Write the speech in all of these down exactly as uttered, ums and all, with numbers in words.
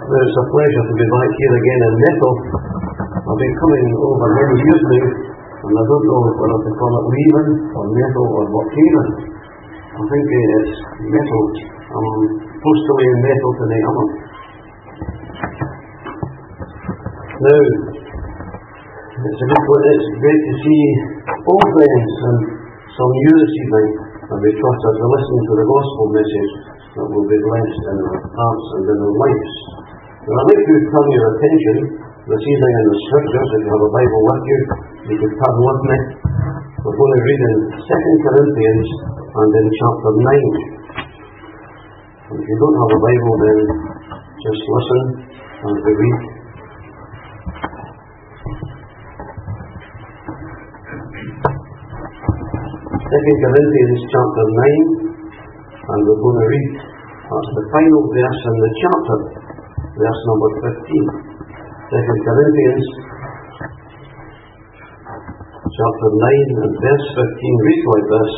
Well, it's a pleasure to be back here again in Metal. I've been coming over many years now, and I don't know whether to call it Weaving, or Metal, or Volcano. I think uh, it's Metal. I'm supposed to lay in Metal tonight, am I? Now, it's a good one. It's great to see old friends and some new this evening, and we trust as we listen to the gospel message that will be blessed in our hearts and in our lives. Now, I'd like to turn your attention this evening in the scriptures. If you have a Bible with you, you can turn with me. We're going to read in Second Corinthians and in chapter nine. And if you don't have a Bible, then just listen and we read. Second Corinthians chapter nine, and we're going to read that's the final verse in the chapter, verse number fifteen. Second Corinthians chapter nine and verse fifteen reads like this: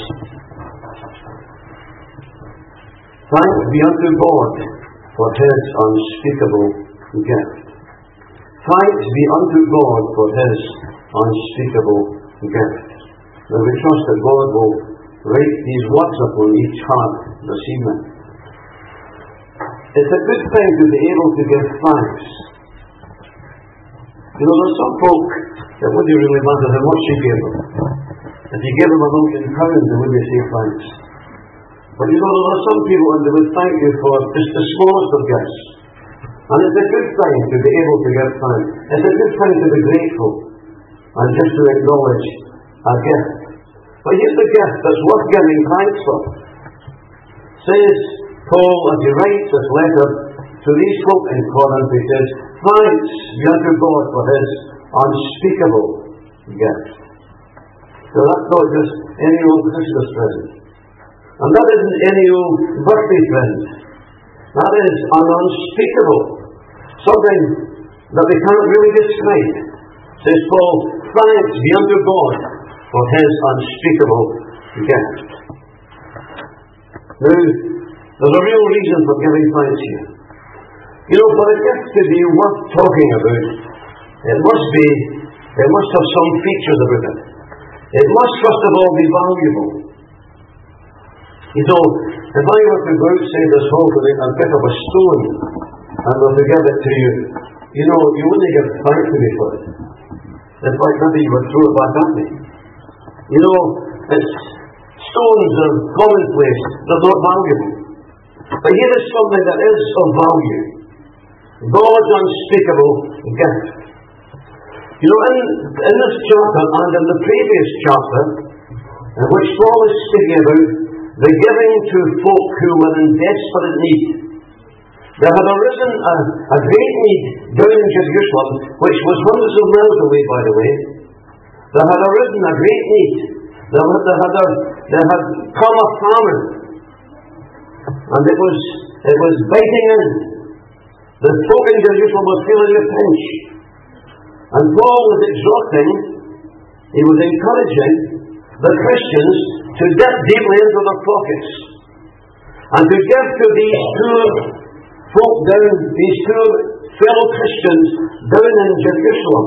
Thanks be unto God for His unspeakable gift. Thanks be unto God for His unspeakable gift. Now we trust that God will write these words upon each heart this evening. It's a good thing to be able to give thanks. You know, there's some folk that wouldn't really matter how much you give them. If you give them a million pounds, they wouldn't say thanks. But you know, there are some people and they would thank you for just the smallest of gifts. And it's a good thing to be able to give thanks. It's a good thing to be grateful and just to acknowledge a gift. But here's the gift that's worth giving thanks for. Says Paul as he writes this letter to these folk in Corinth, he says, Thanks be unto God for His unspeakable gift. So that's not just any old Christmas present. And that isn't any old birthday present. That is an unspeakable, something that we can't really describe. Says Paul, Thanks be unto God for His unspeakable gift. Now, there's a real reason for giving thanks here. You know, for a gift to be worth talking about, it must be, it must have some features about it. It must first of all be valuable. You know, if I were to go outside this hall today and pick up a stone and were to give it to you, you know, you wouldn't give thanks to me for it. In fact, maybe you would throw it back at me. You know, it's, stones are commonplace, they're not valuable. But here is something that is of value. God's unspeakable gift. You know, in, in this chapter and in the previous chapter, in which Paul is speaking about the giving to folk who were in desperate need, there had arisen a, a great need down in Jerusalem, which was hundreds of miles away, by the way. There had arisen a great need. There had, there had, a, there had come a famine. And it was, it was biting in. The folk in Jerusalem were feeling the pinch. And Paul was exhorting, he was encouraging the Christians to dip deeply into their pockets and to give to these poor folk down, these poor fellow Christians down in Jerusalem.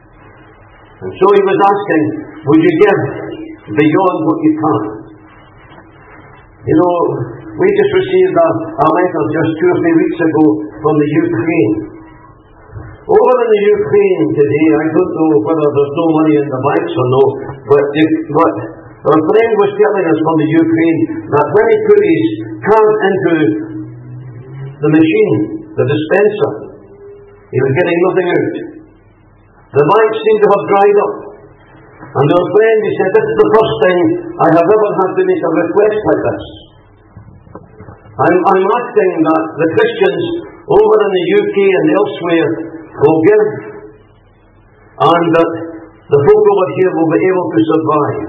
And so he was asking, would you give beyond what you can? You know, we just received a, a letter just two or three weeks ago from the Ukraine. Over in the Ukraine today, I don't know whether there's no money in the banks or no, but, the, but our friend was telling us from the Ukraine that when he put his card into the machine, the dispenser, he was getting nothing out. The banks seemed to have dried up. And our friend, he said, this is the first time I have ever had to make a request like this. I'm, I'm asking that the Christians over in the U K and elsewhere will give, and that the folk over here will be able to survive.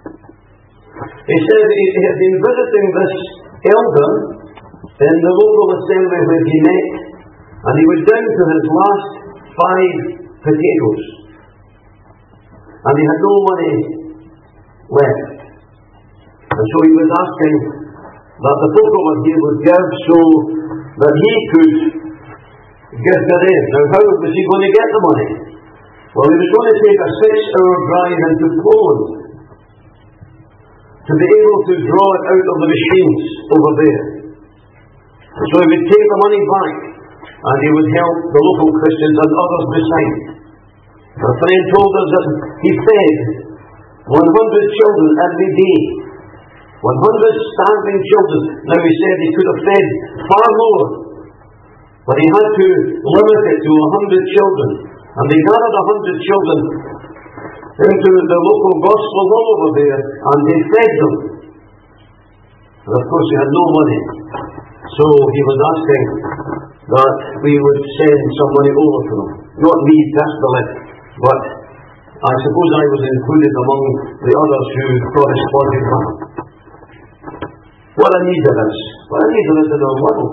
He said he had been visiting this elder in the local assembly where he met, and he was down to his last five potatoes, and he had no money left. And so he was asking that the folk over here would give so that he could gift it in. Now, how was he going to get the money? Well, he was going to take a six-hour drive into Poland to be able to draw it out of the machines over there. So he would take the money back, and he would help the local Christians and others beside. A friend told us that he fed one hundred children every day. one hundred starving children. Now he said he could have fed far more, but he had to limit it to one hundred children. And they gathered one hundred children into the local gospel hall over there, and they fed them. And of course he had no money. So he was asking that we would send some money over to them. Not me personally, but I suppose I was included among the others who corresponded with him. What a need there is. What a need there is in our world.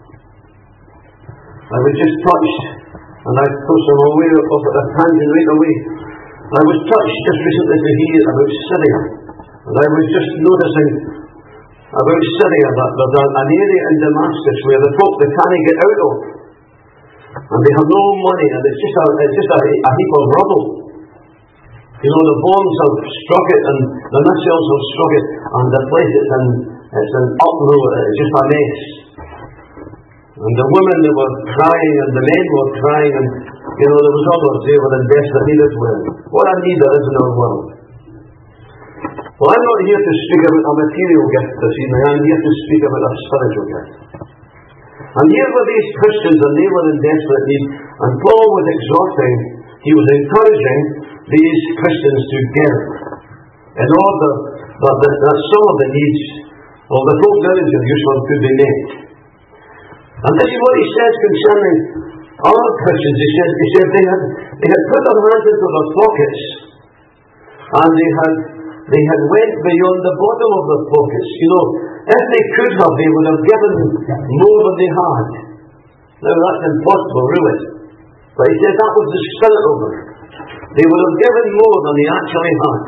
I was just touched, and I suppose I'm aware of a tangent right away. I was touched just recently to hear about Syria. And I was just noticing about Syria that there's an area in Damascus where the folk they can't get out of. And they have no money, and it's just a, it's just a, a heap of rubble. You know, the bombs have struck it, and the missiles have struck it, and the place is in, it's an uproar, it's just a mess. And the women, they were crying, and the men were crying, and, you know, there was others, they were in desperate need as well. What a need there is in our world. Well, I'm not here to speak about a material gift this evening, I'm here to speak about a spiritual gift. And here were these Christians, and they were in desperate need, and Paul was exhorting, he was encouraging these Christians to give, in order that, that, that some of the needs of the folk down in Jerusalem could be met. And this is what he says concerning other Christians. He says, he said they had, they had put their hands into their pockets, and they had they had went beyond the bottom of their pockets. You know, if they could have, they would have given more than they had. Now that's impossible, really. But he said that was the spirit of them. They would have given more than they actually had.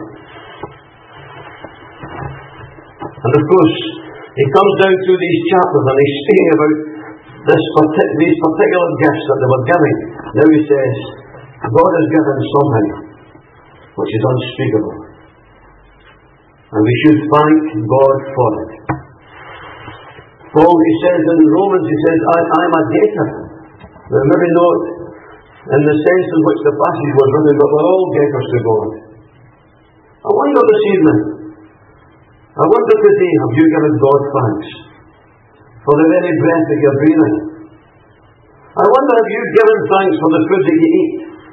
And of course, he comes down through these chapters and he's speaking about this partic- these particular gifts that they were giving. Now he says, God has given something which is unspeakable. And we should thank God for it. Paul, he says in Romans, he says, I, I'm a debtor. Now maybe not in the sense in which the passage was written, but we're all debtors to God. I wonder this evening, I wonder today, have you given God thanks for the very breath that you're breathing? I wonder, have you given thanks for the food that you eat?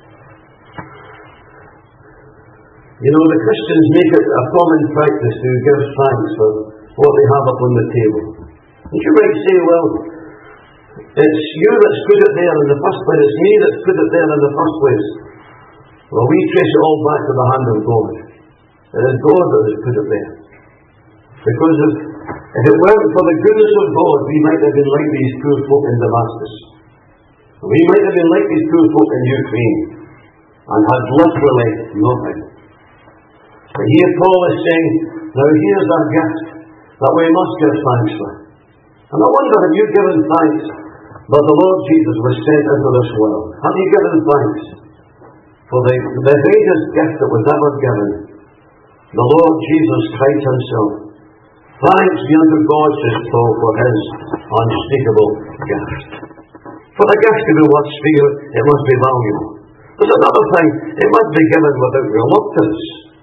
You know, the Christians make it a common practice to give thanks for what they have upon the table. And you might say, well, it's you that's put it there in the first place, it's me that's put it there in the first place. Well, we trace it all back to the hand of God. It is God that has put it there. Because if, if it weren't for the goodness of God, we might have been like these poor folk in Damascus. We might have been like these poor folk in Ukraine and had literally nothing. But here Paul is saying, now here's our gift that we must give thanks for. And I wonder, have you given thanks that the Lord Jesus was sent into this world? Have you given thanks for the, the greatest gift that was ever given, the Lord Jesus Christ himself? Thanks be unto God, says Paul, for his unspeakable gift. For the gift to be worth speaking, it must be valuable. There's another thing, it must be given without reluctance.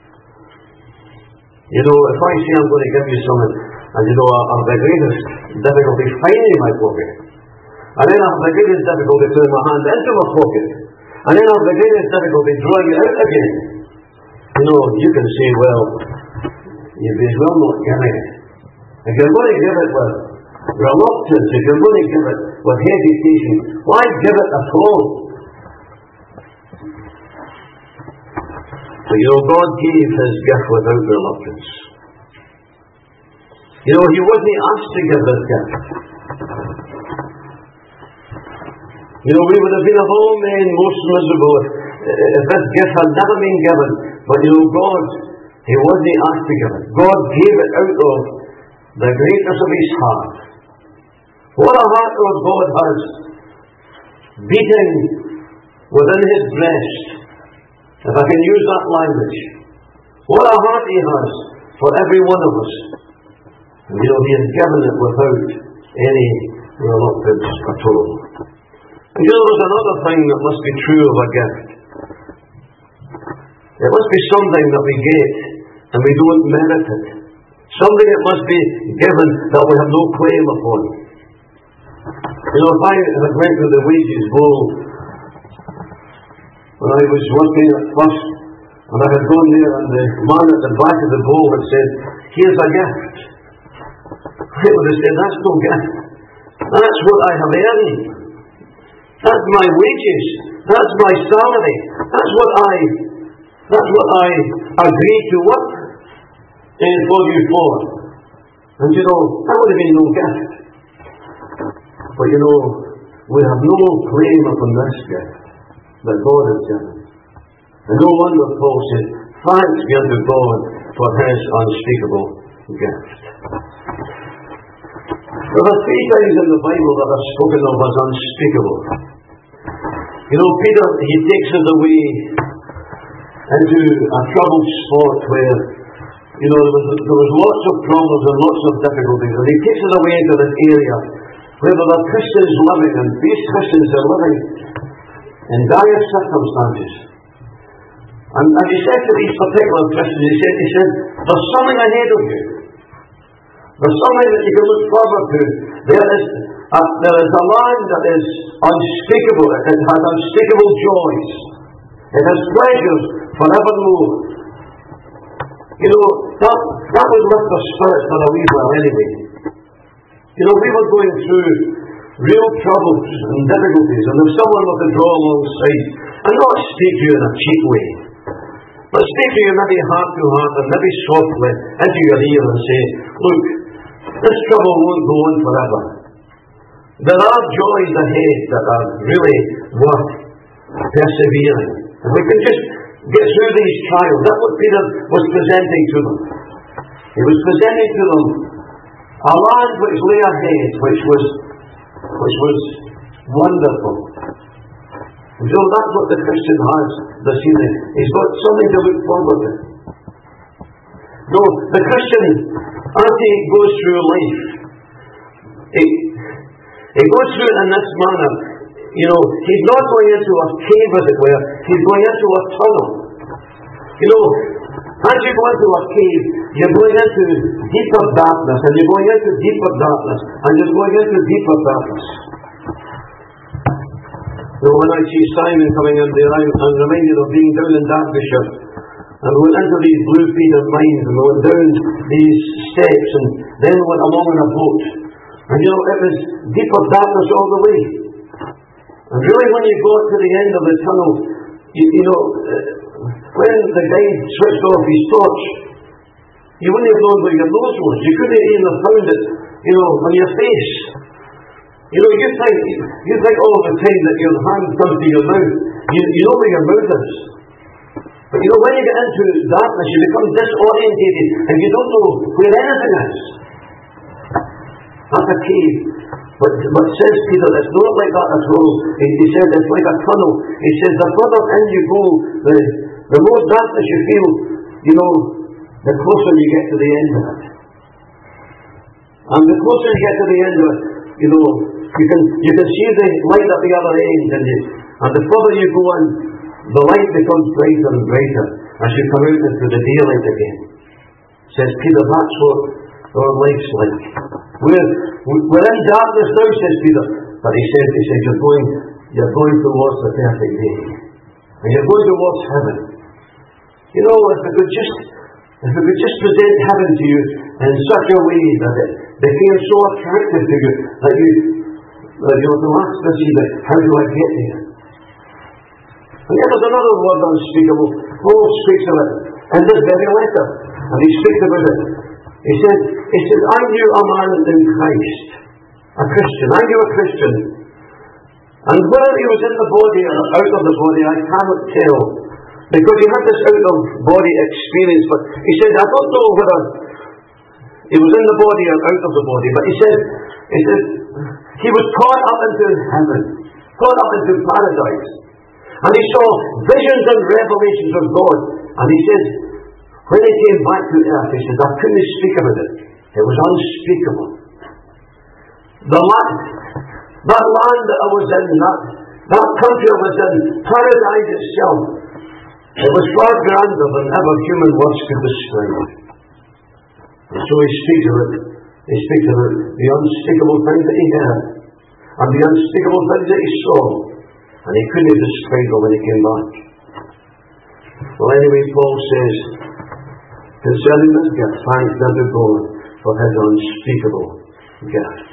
You know, if I say I'm going to give you something, and you know, I have the greatest difficulty finding my pocket, and then I have the greatest difficulty putting my hand into my pocket, and then I have the greatest difficulty drawing it out again, you know, you can say, well, you may as well not give it. If you're going to give it with reluctance, if you're going to give it with hesitation, why give it at all? So, you know, God gave his gift without reluctance. You know, he wasn't asked to give this gift. You know, we would have been of all men most miserable if, if this gift had never been given. But you know, God, he wasn't asked to give it. God gave it out of the greatness of his heart. What a heart our God has. beating within his breast, if I can use that language. What a heart he has for every one of us. And you know, he has given it without any reluctance at all. And you know, there's another thing that must be true of a gift. It must be something that we get and we don't merit it. Something that must be given that we have no claim upon. You know, if I had went to the wages bowl when I was working at first, and I had gone there and the man at the back of the bowl had said, here's a gift. I would have said, that's no gift. That's what I have earned. That's my wages. That's my salary. That's what I that's what I agreed to work in for you for. And you know, that would have been no gift. But you know, we have no claim upon this gift that God has given. And no wonder Paul said, thanks be unto God for his unspeakable gift. There are three things in the Bible that are spoken of as unspeakable. You know, Peter, he takes us away into a troubled spot where, you know, there was, there was lots of problems and lots of difficulties. And he takes us away into this area where there are Christians living, and these Christians are living in dire circumstances. And, and he said to these particular Christians, he said, he said, there's something ahead of you. There's something that you can look forward to. There is a, there is a land that is unspeakable. It has unspeakable joys. It has pleasures forevermore. You know, that, that would lift our spirits for a wee while anyway. You know, we were going through real troubles and difficulties, and if someone were to draw alongside and not speak to you in a cheap way, but speak to you maybe heart to heart and maybe softly into your ear and say, look, this trouble won't go on forever. There are joys ahead that are really worth persevering. If we can just get through these trials, that's what Peter was presenting to them. He was presenting to them a land which lay ahead, which was which was wonderful. And so that's what the Christian has this evening. He's got something to look forward to. No, the Christian, as he goes through life, he, he goes through it in this manner. You know, he's not going into a cave, as it were. He's going into a tunnel. You know, as you go into a cave, you're going into deeper darkness, and you're going into deeper darkness, and you're going into deeper darkness. So when I see Simon coming in there, I'm, I'm reminded of being down in Derbyshire, and we went into these blue peter mines, and we went down these steps, and then we went along in a boat. And you know, it was deeper darkness all the way. And really, when you got to the end of the tunnel, you, you know, when the guide switched off his torch, you wouldn't have known where your nose was. You couldn't even have found it, you know, on your face. You know, you think you think all the time that your hand comes to your mouth. You, you know where your mouth is. But you know, when you get into darkness, you become disorientated, and you don't know where anything is. That's a cave. But, but says Peter, it's not like that at all. He, he said it's like a tunnel. He says the further in you go, the, the more darkness you feel, you know, the closer you get to the end of it. And the closer you get to the end of it, you know, you can you can see the light at the other end, and, you, and the further you go in, the light becomes brighter and brighter as you come out into the daylight again. Says Peter, that's what our life's like. We're, we're in darkness now, says Peter. But he says, he says you're going, you're going towards the perfect day. And you're going towards heaven. You know, if we could just, if we could just present heaven to you in such a way that it became so attractive to you that you, that you were to ask to see that, how do I get there? And yet there's another word unspeakable. Paul speaks of it in this very letter. And he speaks about it. He said, he said, I knew a man in Christ, a Christian. I knew a Christian. And whether he was in the body or out of the body, I cannot tell. Because he had this out-of-body experience. But he said, I don't know whether he was in the body or out of the body. But he said, he said, he was caught up into heaven. caught up into paradise. And he saw visions and revelations of God. And he says, when he came back to earth, he said, I couldn't speak about it. It was unspeakable. The land, that land that I was in, that, that country I was in, paradise itself, it was far grander than ever human words could describe. And so he speaks of it. He speaks of it, the unspeakable things that he heard, and the unspeakable things that he saw. And he couldn't describe them when he came back. Well, anyway, Paul says, concerning this gift, thanks be to God for his unspeakable gift.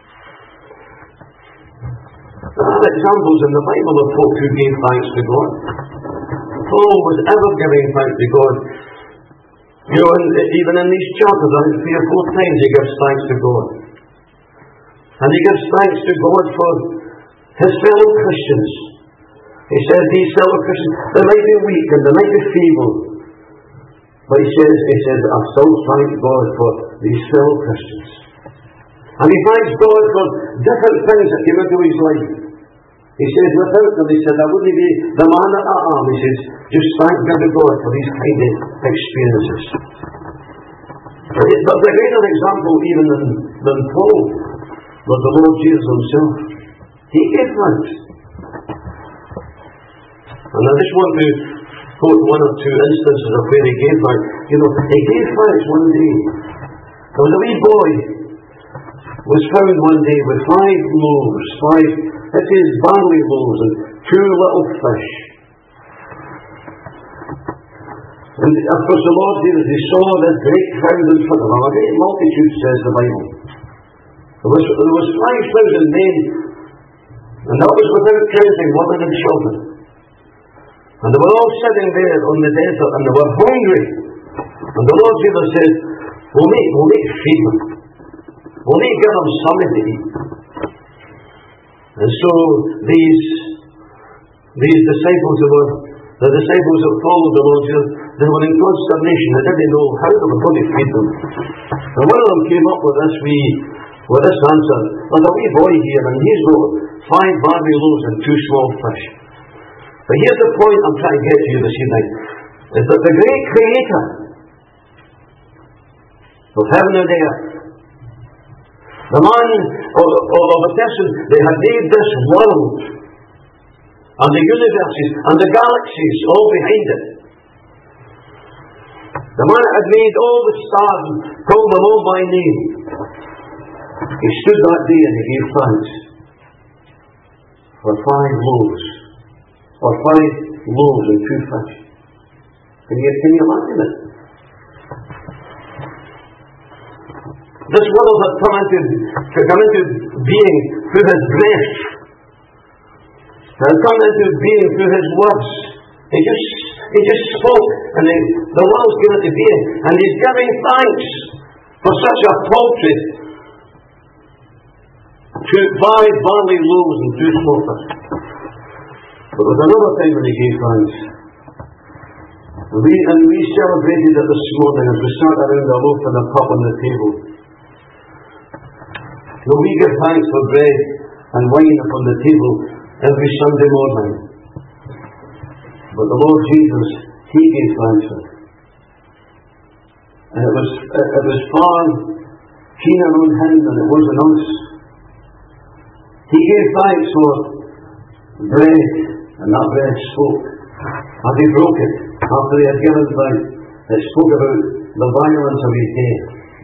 There are examples in the Bible of folk who gave thanks to God. Paul was ever giving thanks to God. You know, even in these chapters, I think three or four times he gives thanks to God. And he gives thanks to God for his fellow Christians. He says these fellow Christians, they might be weak and they might be feeble. But he says, he says, I still thank God for these fellow Christians. And he thanks God for different things that came into his life. He says, without them, he said, I wouldn't be the man that I am. He says, just thank God to God for these kind of experiences. But the greater example even than, than Paul was the Lord Jesus himself. He gave thanks. And I just want to quote one or two instances of where he gave thanks. You know, he gave thanks one day. There was a wee boy was found one day with five loaves, five, it is barley loaves and two little fish. And of course the Lord Jesus, he saw this great crowd in front of him, a great multitude, says the Bible. There was, there was five thousand men, and that was without counting women and children. And they were all sitting there on the desert, and they were hungry. And the Lord Jesus said, we'll make, we'll make feed them. We'll need to give them something to eat. And so these these disciples that were the disciples that followed the Lord Jesus, they were in consternation. They didn't know how they were going to feed them. And one of them came up with this wee with this answer. There's a wee boy here, and he's got five barley loaves and two small fish. But here's the point I'm trying to get to you this evening, is that the great Creator of heaven and earth, the man of, of a person that had made this world and the universes and the galaxies all behind it. The man that had made all the stars and called them all by name. He stood that day and he gave thanks for five loaves, or five loaves and two fish. Can you, can you imagine it? This world had come into, come into being through his breath. It had come into being through his words. He just, he just spoke, and the, the world's came into being. And he's giving thanks for such a paltry two, five barley loaves and two small fish. But there was another time when he gave thanks. And we, and we celebrated it this morning as we sat around a loaf and a cup on the table. So we give thanks for bread and wine upon the table every Sunday morning. But the Lord Jesus, he gave thanks for it. And it was, it, it was far keener on him than it was on us. He gave thanks for bread, and that bread spoke. As he broke it, after he had given thanks, it spoke about the violence of his death.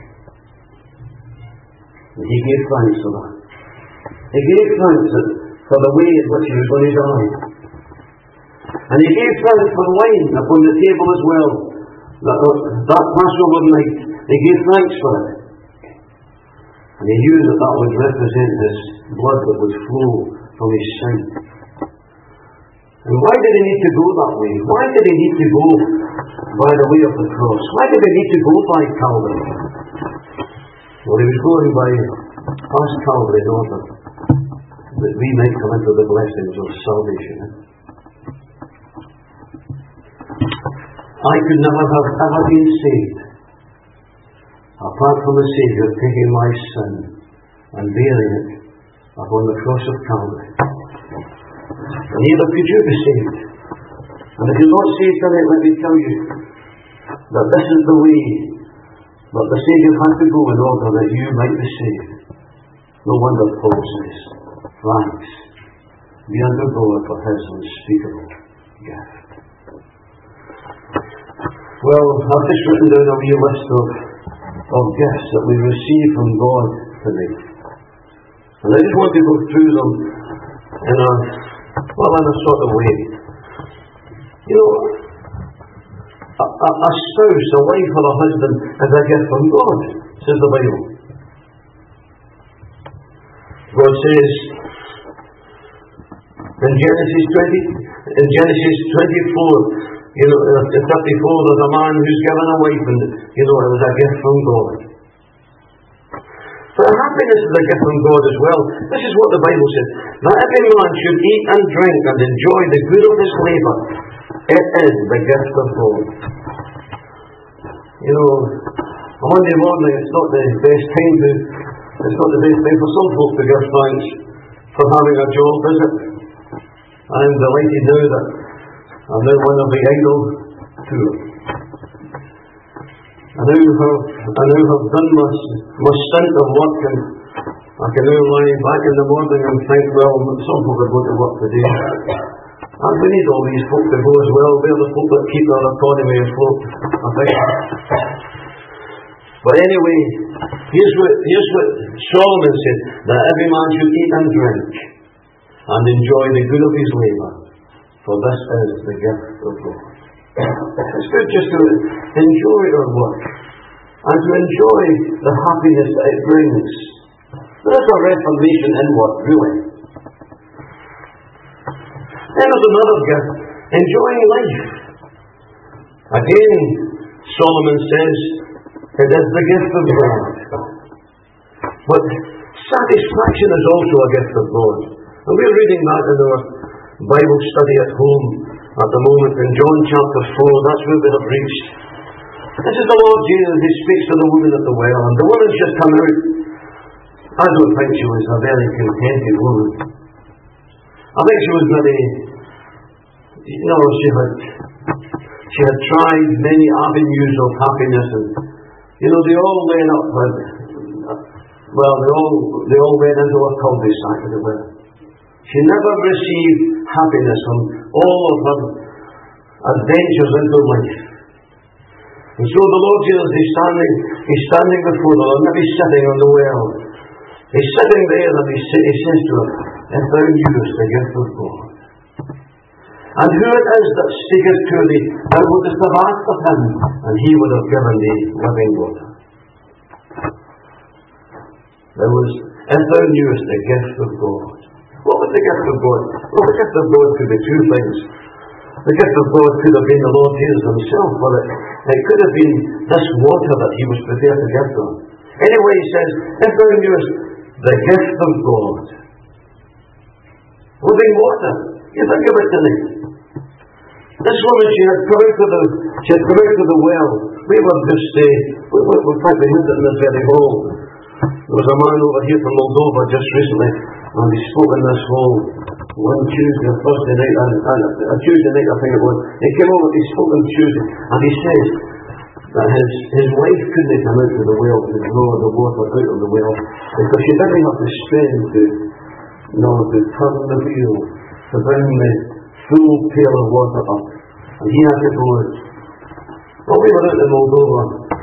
And he gave thanks for that. He gave thanks for the way in which he was going to die. And he gave thanks for wine upon the table as well. That, that Passover night, he gave thanks for it. And he knew that that would represent his blood that would flow from his side. And why did he need to go that way? Why did he need to go by the way of the cross? Why did he need to go by Calvary? Well, he was going by past Calvary in order that we might come into the blessings of salvation. I could never have ever been saved apart from the Saviour taking my sin and bearing it upon the cross of Calvary. And neither could you be saved. And if you're not saved tonight, let me tell you that this is the way that the Saviour had to go in order that you might be saved. No wonder Paul says, thanks be unto God for his unspeakable gift. Well, I've just written down a wee list of, of gifts that we receive from God today. And I just want to go through them in a, well, in a sort of way. You know, a, a, a spouse, a wife or a husband is a gift from God, says the Bible. God says in Genesis twenty, in Genesis twenty-four, you know, in thirty-four, there's a man who's given a wife, and you know, it was a gift from God. But happiness is a gift from God as well. This is what the Bible says: that every man should eat and drink and enjoy the good of his labour. It is the gift of God. You know, a Monday morning, it's not the best time to, it's not the best time for some folk to give thanks for having a job, is it? I'm delighted now that I'm now one of the idle tour. I now have, I now have done my, my stint of work, and I can now lie back in the morning and think, well, some folk are going to work today. And we need all these folk to go as well. They're the folk that keep our economy afloat, I think. But anyway, here's what, here's what Solomon said, that every man should eat and drink and enjoy the good of his labour, for this is the gift of God. It's good just to enjoy our work and to enjoy the happiness that it brings. There is a reformation in work, really. Then there's another gift, enjoying life. Again, Solomon says, it is the gift of God. But satisfaction is also a gift of God. And we're reading that in our Bible study at home at the moment in John chapter four. That's where we have reached. This is the Lord Jesus who speaks to the woman at the well. And the woman's just come out. I don't think she was a very contented woman. I think she was very, you know, she had she had tried many avenues of happiness, and you know, they all went up with, well, they all they all went into a cul-de-sac, as it were. She never received happiness from all of her adventures into life. And so the Lord Jesus is standing, he's standing before her, or maybe sitting on the well. He's sitting there and he, he says to her, if thou knewest the gift of God, and who it is that speaketh to thee, thou wouldest have asked of him, and he would have given thee living water. There was, if thou knewest the gift of God. What was the gift of God? Well, the gift of God could be two things. The gift of God could have been the Lord Jesus himself, but it, it could have been this water that he was prepared to give them. Anyway, he says, if thou knewest the gift of God, living water. You think of it tonight. This woman, she had come out of the, she had come out of the well. We were just, uh, we, we, we probably heard it in this very hall. There was a man over here from Moldova just recently, and he spoke in this hall one Tuesday or Thursday night, and, and a Tuesday night I think it was. He came over, he spoke on Tuesday, and he says that his, his wife couldn't come out of the well to draw the water out of the well, because she didn't have the strength to, you know, to turn the wheel, to bring the full pail of water up, and he had to go out. Well, we were out in Moldova,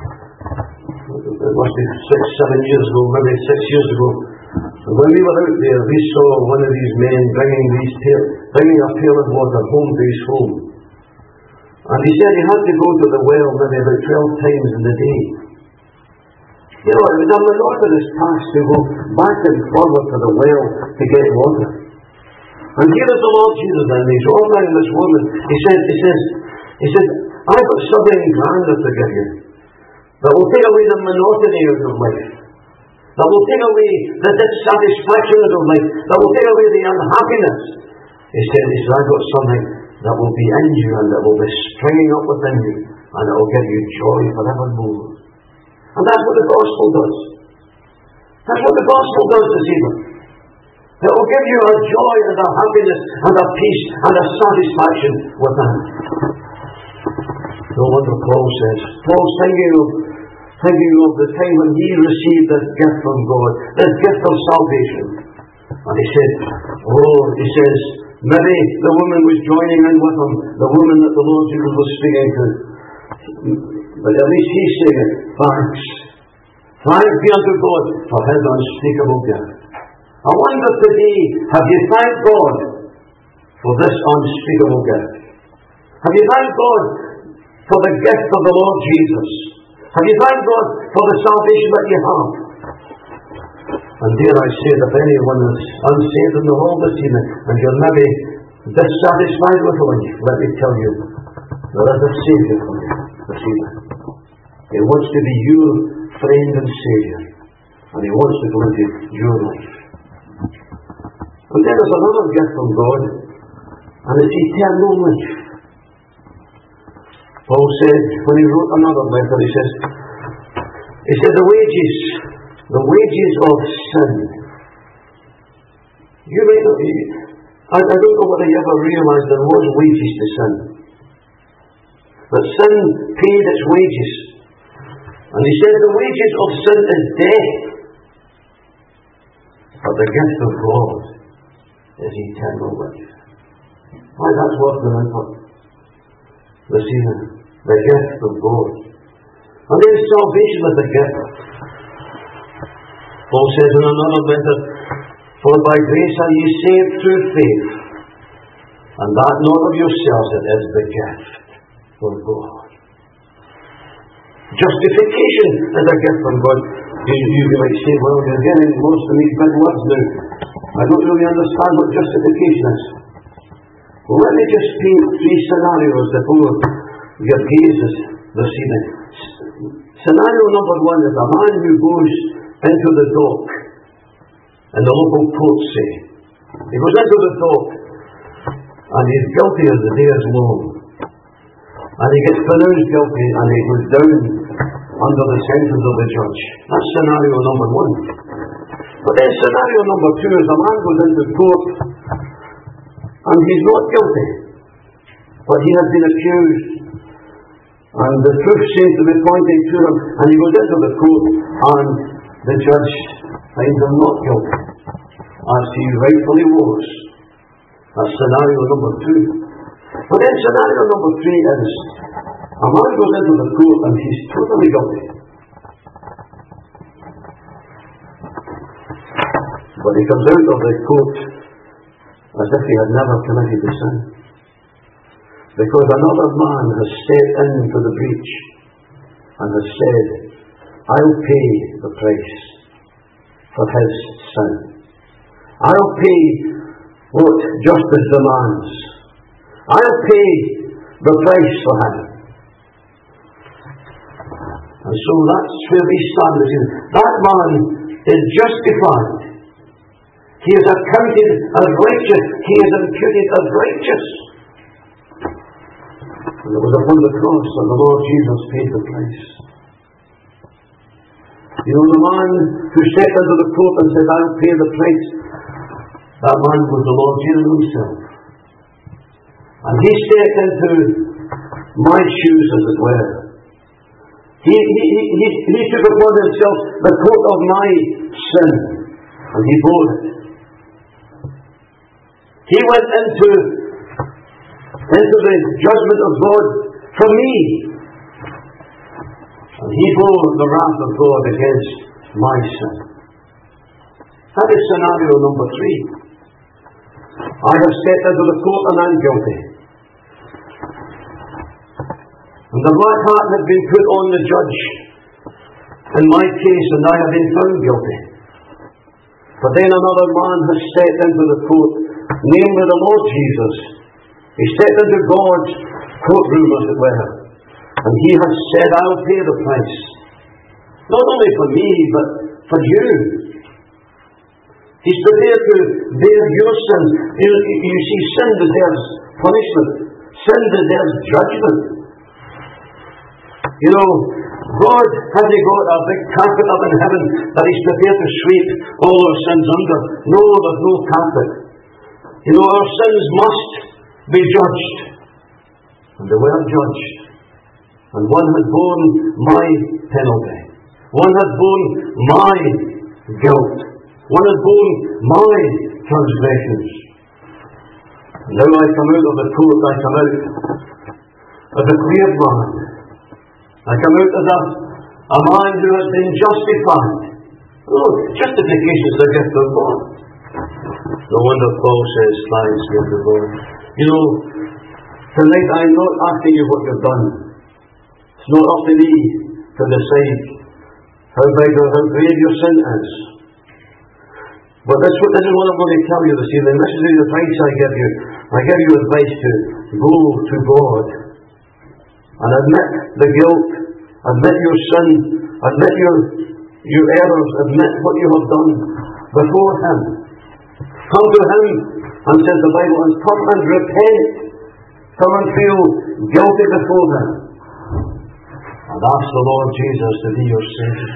it must be six, seven years ago, maybe six years ago, and when we were out there, we saw one of these men bringing these pail, bringing a pail of water home to his home. And he said he had to go to the well maybe about twelve times in the day. You know, it was a monotonous task to go back and forward to the well to get water. And here is the Lord Jesus, and he's ordering this woman. He says, he says, he says, I've got something grander to give you that will take away the monotony out of life, that will take away the dissatisfaction out of life, that will take away the unhappiness. He said, he said, I've got something that will be in you and that will be springing up within you, and it will give you joy forevermore. And that's what the gospel does. That's what the gospel does this evening. It will give you a joy and a happiness and a peace and a satisfaction within. No wonder Paul says, Paul's thinking of, thinking of the time when he received this gift from God, this gift of salvation. And he said, oh, he says, maybe the woman was joining in with him, the woman that the Lord Jesus was speaking to. But at least he's saying, thanks. Thanks be unto God for his unspeakable gift. I wonder today, have you thanked God for this unspeakable gift? Have you thanked God for the gift of the Lord Jesus? Have you thanked God for the salvation that you have? And dare I say, if anyone is unsaved in the world this evening, and you're maybe dissatisfied with life, let me tell you, there is a Saviour for you this evening. He wants to be your friend and Saviour, and He wants to go into your life. And then there's another gift from God, and it's eternal life. Paul said, when he wrote another letter, he says, he said, the wages, the wages of sin. You may not, I, I don't know whether you ever realised there was wages to sin. But sin paid its wages. And he said, the wages of sin is death. But the gift of God is eternal life. Why, that's what we're in for this evening. The gift of God. And then salvation is a gift. Paul says in another letter, for by grace are ye saved through faith, and that not of yourselves, it is the gift from God. Justification is a gift from God. You, you might say, well, you're getting lost in these big words now. I don't really understand what justification is. Well, let me just paint three scenarios before your gazes this evening. Scenario number one is a man who goes into the dock in the local port, say. He goes into the dock and he's guilty as the day is long. And he gets pronounced guilty and he goes down under the sentence of the judge. That's scenario number one. But then scenario number two is a man goes into court and he's not guilty, but he has been accused and the proof seems to be pointing to him, and he goes into the court and the judge finds him not guilty, as he rightfully was. That's scenario number two. But then scenario number three is a man goes into the court and he's totally guilty, but he comes out of the court as if he had never committed the sin, because another man has stepped into the breach and has said, I'll pay the price for his sin. I'll pay what justice demands. I'll pay the price for him. And so that's where we stand. That man is justified. He is accounted as righteous. He is imputed as righteous. And it was upon the cross that the Lord Jesus paid the price. You know, the man who stepped into the court and said, I'll pay the price, that man was the Lord Jesus himself. And he stepped into my shoes, as it were. He, he, he, he took upon himself the coat of my sin, and he bore it. He went into, into the judgment of God for me. And he bore the wrath of God against my sin. That is scenario number three. I have stepped into the court and I'm guilty. And the black hat had been put on the judge in my case, and I have been found guilty. But then another man has stepped into the court, namely the Lord Jesus. He stepped into God's courtroom, as it were, and he has said, I'll pay the price. Not only for me, but for you. He's prepared to bear your sins. You, you see, sin deserves punishment. Sin deserves judgment. You know, God hasn't got a big carpet up in heaven that He's prepared to sweep all our sins under. No, there's no carpet. You know, our sins must be judged. And they were judged. And one had borne my penalty. One had borne my guilt. One had borne my transgressions. And now I come out of the court, I come out as a cleared man. I come out as a, a man who has been justified. Oh, justification is the gift of God. No wonder Paul says, thanks be to God. You know, tonight I'm not asking you what you've done. It's not up to me to decide how big or how grave your sin is. But this, this is what I'm going to tell you this evening. This is the advice I give you. I give you advice to go to God and admit the guilt, admit your sin, admit your, your errors, admit what you have done before Him. Come to Him, and says the Bible, and come and repent. Come and feel guilty before Him. And ask the Lord Jesus to be your Saviour.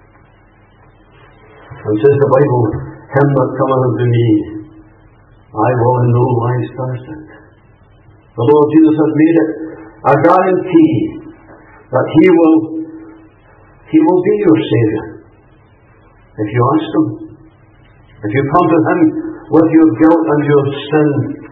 And says the Bible, Him that cometh unto me, I will in no wise cast it. The Lord Jesus has made it a guarantee that He will He will be your Saviour. If you ask Him, if you come to Him with your guilt and your sin,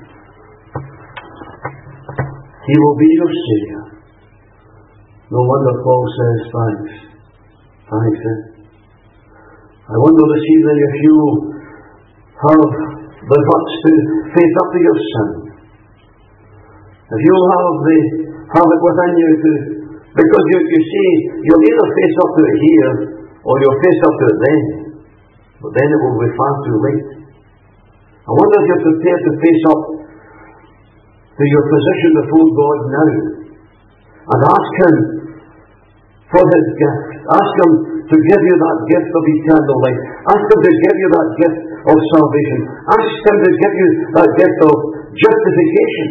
He will be your Saviour. No wonder Paul says, thanks. Thanks, eh? I wonder this evening if you have the guts to face up to your sin. If you'll have the have it within you to, because you, you see, you'll either face up to it here or you'll face up to it then. But then it will be far too late. I wonder if you're prepared to face up to your position before God now and ask Him for His gift. Ask Him to give you that gift of eternal life. Ask Him to give you that gift of salvation. Ask Him to give you that gift of justification.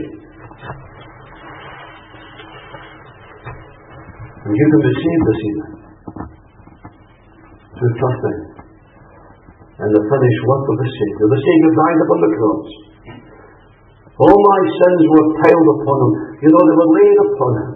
And you can be saved this evening through trusting in the finished work of the Saviour. The Saviour died upon the cross. All my sins were piled upon Him. You know, they were laid upon Him.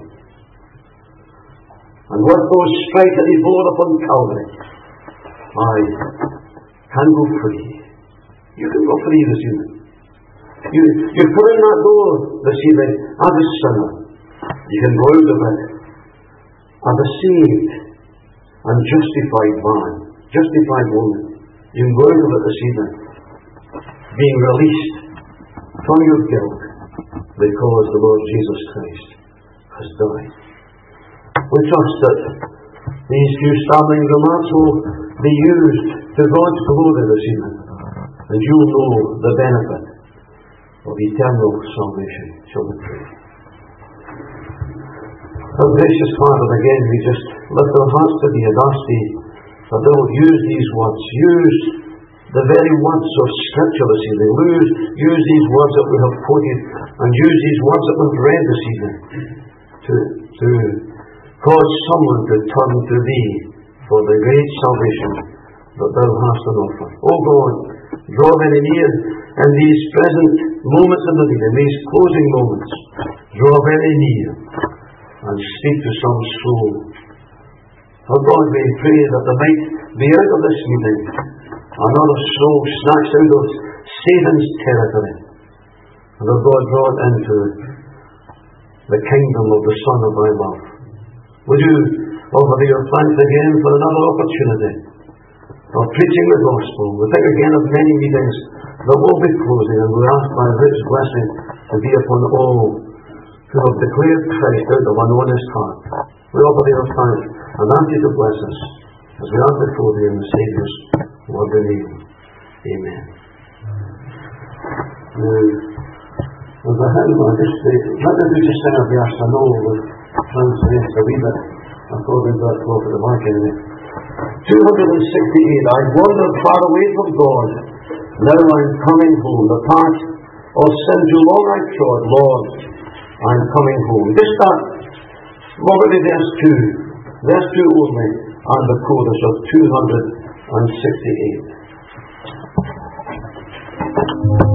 And with those stripes that He bore upon Calvary, I can go free. You can go free this evening. You, you put in that door this evening as a sinner. You can go out of it as a saved and justified man, justified woman. You can go out of it this evening being released from your guilt because the Lord Jesus Christ has died. We trust that these few stammering remarks will be used to God's glory this evening, and you will know the benefit of eternal salvation. Shall we pray? Our gracious Father, again we just lift our hearts to Thee and ask Thee that Thou will use these words, use the very words of Scripture this evening, use, use these words that we have quoted, and use these words that we've read this evening to, to cause someone to turn to Thee for the great salvation that Thou hast on offer. O God, draw very near in these present moments of the day, in these closing moments, draw very near and speak to some soul. Oh God, we pray that there might be out of this meeting another soul snatched out of Satan's territory, and oh God, brought into the kingdom of the Son of Thy love. Would you offer Thee your thanks again for another opportunity of preaching the gospel? We think again of many meetings that will be closing, and we ask Thy rich blessing to be upon all who have declared Christ out of an honest heart. We offer Thee our thanks and ask Thee to bless us as we are before Thee in the Saviour's worthy name. Amen. Now, with the hymn, I just say, let me just sing a verse. I know we've translated a wee bit according to that clock at the back anyway. two hundred sixty-eight. I wandered far away from God. Now I'm coming home. The path of sin too long I trod. Lord, I'm coming home. Just that, what about verse two? verse two only, and the chorus of two hundred sixty-eight.